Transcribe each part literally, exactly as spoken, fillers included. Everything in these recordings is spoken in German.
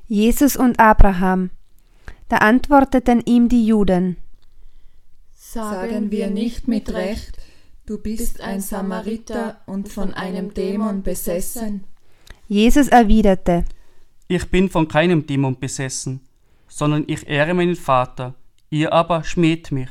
Jesus und Abraham. Da antworteten ihm die Juden: Sagen wir nicht mit Recht, du bist ein Samariter und von einem Dämon besessen? Jesus erwiderte: Ich bin von keinem Dämon besessen, sondern ich ehre meinen Vater, ihr aber schmäht mich.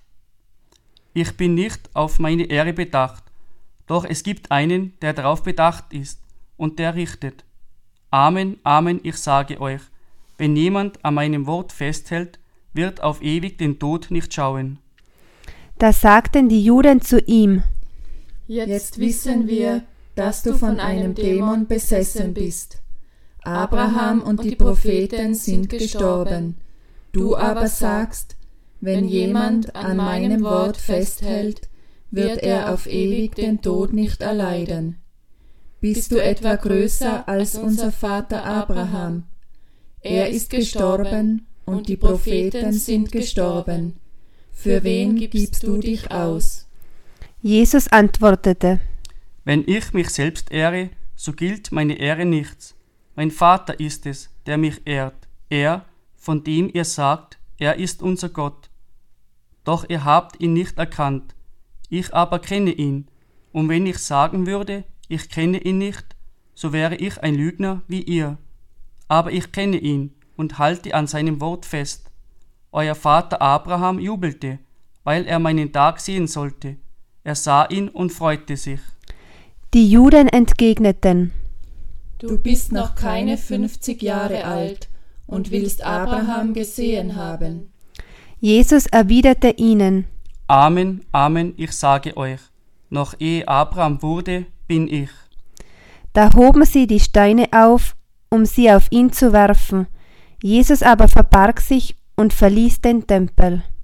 Ich bin nicht auf meine Ehre bedacht, doch es gibt einen, der darauf bedacht ist, und der richtet. Amen, Amen, ich sage euch, wenn jemand an meinem Wort festhält, wird auf ewig den Tod nicht schauen. Da sagten die Juden zu ihm: Jetzt wissen wir, dass du von einem Dämon besessen bist. Abraham und die Propheten sind gestorben. Du aber sagst, wenn jemand an meinem Wort festhält, wird er auf ewig den Tod nicht erleiden. Bist du etwa größer als unser Vater Abraham? Er ist gestorben und die Propheten sind gestorben. Für wen gibst du dich aus? Jesus antwortete: Wenn ich mich selbst ehre, so gilt meine Ehre nichts. Mein Vater ist es, der mich ehrt, er, von dem ihr sagt, er ist unser Gott. Doch ihr habt ihn nicht erkannt, ich aber kenne ihn, und wenn ich sagen würde, ich kenne ihn nicht, so wäre ich ein Lügner wie ihr. Aber ich kenne ihn und halte an seinem Wort fest. Euer Vater Abraham jubelte, weil er meinen Tag sehen sollte. Er sah ihn und freute sich. Die Juden entgegneten: Du bist noch keine fünfzig Jahre alt und willst Abraham gesehen haben. Jesus erwiderte ihnen: Amen, Amen, ich sage euch, noch ehe Abraham wurde, bin ich. Da hoben sie die Steine auf, um sie auf ihn zu werfen. Jesus aber verbarg sich und verließ den Tempel.